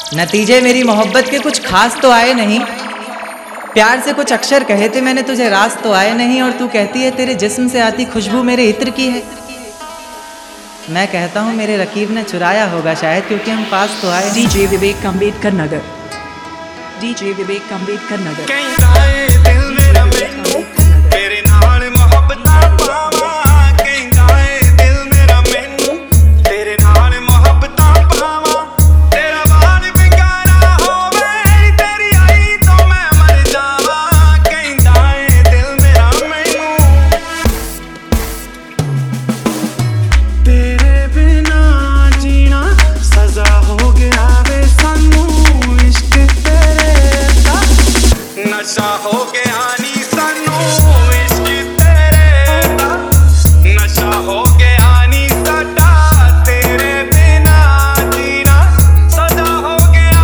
नतीजे मेरी मोहब्बत के कुछ खास तो आए नहीं। प्यार से कुछ अक्षर कहे थे मैंने तुझे, रास तो आए नहीं। और तू कहती है तेरे जिस्म से आती खुशबू मेरे इत्र की है। मैं कहता हूँ मेरे रकीब ने चुराया होगा शायद, क्योंकि हम पास तो आए। DJ Vivek Ambedkar Nagar, DJ Vivek Ambedkar Nagar. नशा हो गया नी सानू इश्क तेरे दा, नशा हो गया नी साडा तेरे बिना जीना सजा हो गया।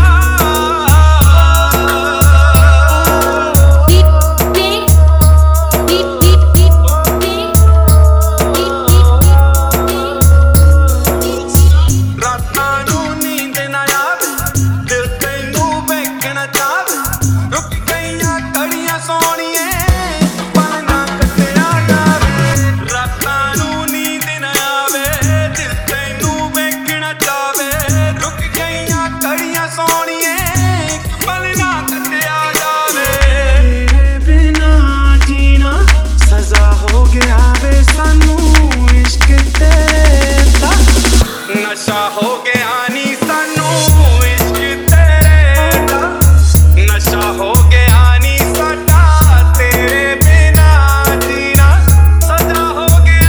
रातां नू नींद ना आवे, दिल तैनू वेखना चाहे, रुक सोनिए पल ना कटिया जावे। रातां नू नींद ना आवे, दिल तैनू वेखना चाहे, रुक गईयां घड़ियां सोनिए पल ना कटिया जावे। तेरे बिना जीना सजा हो गया वे सानू इश्क तेरे दा, नशा हो गया नी सानू इश्क तेरे दा, नशा हो गया नी साडा तेरे बिना जीना सजा हो गया।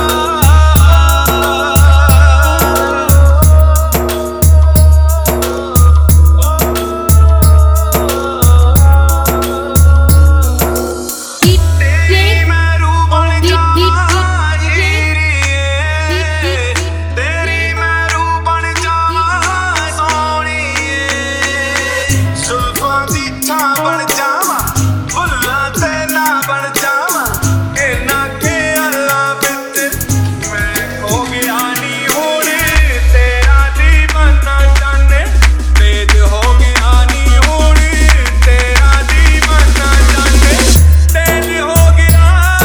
तेरी मैं रूह बन जावां हीरिए, तेरी मैं रूह बन जावां सोहणीए, जुल्फां दी छां बन जावां, फुल्लां ते ना बन जावां, इन्ना के अल्लाह विच मैं खो गया नी हुण तेरा दीवाना जाने, तेज हो गया नी हुण तेरा दीवाना जाने, तेज हो गया।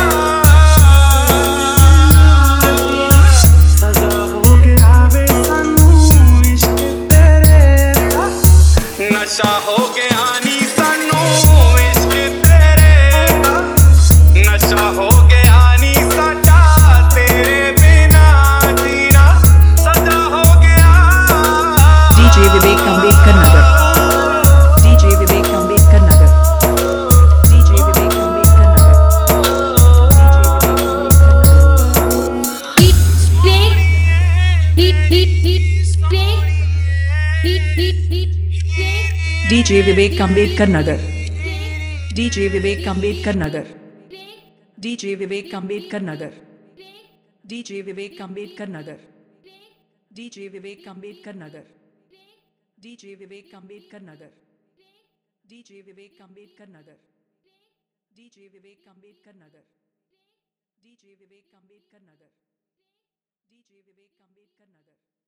सजा हो गया वे सानू इश्क तेरे दा, नशा हो गया नी सानू इश्क तेरे दा, नशा हो गया नी साडा तेरे बिना जीना सजा हो गया। DJ Vivek Ambedkar Nagar, DJ Vivek Ambedkar Nagar, DJ Vivek Ambedkar Nagar, DJ Vivek Ambedkar Nagar, DJ Vivek Ambedkar Nagar, DJ Vivek Ambedkar Nagar, DJ Vivek Ambedkar Nagar, DJ Vivek Ambedkar Nagar, DJ Vivek Ambedkar Nagar, DJ Vivek Ambedkar Nagar, DJ Vivek Ambedkar Nagar, DJ Vivek Ambedkar Nagar, DJ Vivek Ambedkar नगर।